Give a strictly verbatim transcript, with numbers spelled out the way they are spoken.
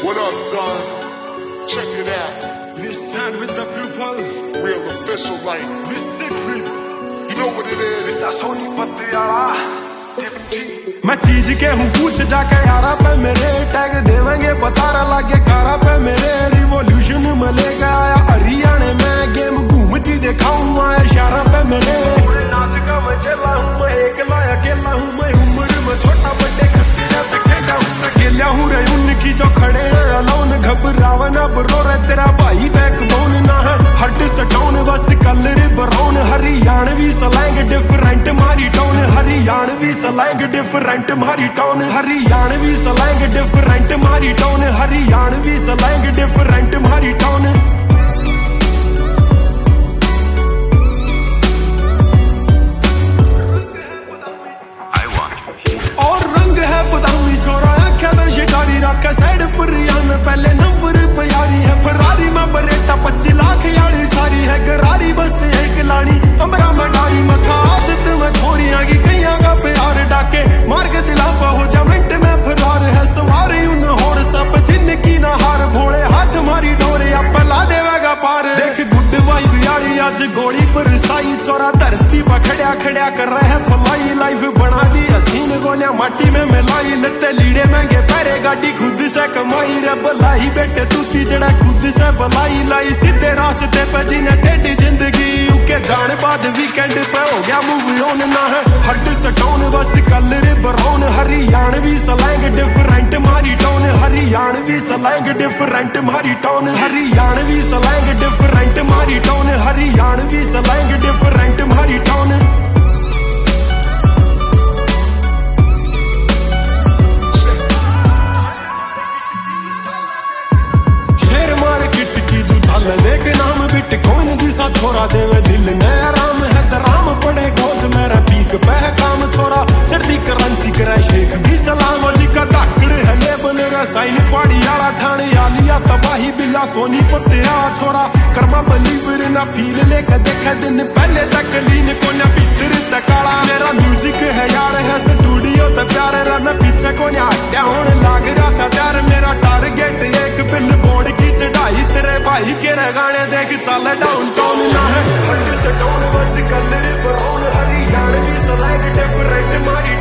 What up, Don? Check it out. We stand with the people. Real official, like We sit with. you know what it is. Soni Patiala मैं चीज के हूँ पूछ जाके यारा पे मेरे टैग देवेंगे पतारा लागे कारा पे मेरे रिवॉल्यूशन मिलेगा आया हरियाणा में गेम घूमती दिखाऊं मैं इशारा पे मेरे पूरे नाच का मैं चला हूँ मैं एकला अकेला हूँ मैं उम्र में छोटा बड़े खतरे पे खेला हूँ मैं अकेला हूँ रे उनकी जो खड़े हैं अलोन घबरावा ना बरो रे तेरा भाई बैकबोन ना है हट सटाउन बस colour brown Haryanvi slang different मारी टाउन हरियाणवी सलैंग डिफरेंट मारी टाउन हरियाणवी सलैंग डिफरेंट मारी टाउन हरियाणवी सलैंग डिफरेंट मारी टाउन और रंग है बदामी छोरा आख्या तो शिकारी रखा साइड पर में पहले नंबर पे यारी है फरारी में बरेटा पच्चीस लाख यारी सारी है गरारी बस एक लानी अमरा में डारी मथा आदत में खोरियां की कैया का प्यार डाके मार के दिला पा हो जा मिनट में फरार है सवारी उन होर सब जिनकी ना हार भोले हाथ मारी डोरे आप ला देवेगा पार देख गुड वाइब यारी आज गोली पर साई छोरा धरती पर खड़िया खड़िया कर रहे हैं फलाई लाइफ बना दी हसीन गोलियां माटी में मिलाई लत्ते लीड़े महंगे पैरे गाड़ी खुद से कमाई रे बलाई बेटे तू ती जड़ा खुद से बलाई लाई सीधे रास्ते पे जीने टेढ़ी जिंदगी उके गाने बाद वीकेंड पे हो गया मूवी ऑन ना है हट सटाउन बस colour brown Haryanvi slang different मारी टाउन हरियाणवी सलैंग डिफरेंट मारी टाउन हरियाणवी सलैंग डिफरेंट मारी टाउन हरियाणवी सलैंग डिफरेंट मारी टाउन देख नाम बिटकॉइन जिसा छोरा देवे दिल में आराम है दराम पड़े गोद मेरा पीक बह काम छोरा चढ़ती करेंसी करे शेख भी सलाम जी का धाकड़ है लेबल रसाइन पहाड़ी आला ठाणे आलिया तबाही बिल्ला सोनी पत्या छोरा कर्मा बलीवर ना पीर लेके देखे दिन पहले तक लीन को ना भीतर तकाला मेरा म्यूजिक है यार है स्टूडियो ते प्यारे रे मैं पीछे को ना हट्या होने लाग रहा था प्यार मेरा टारगेट एक बिल बोर्ड की चढ़ाई तेरे भाई के गाने देख चल डाउन टाउन ना है हट से डाउन बस colour brown Haryanvi slang different मारी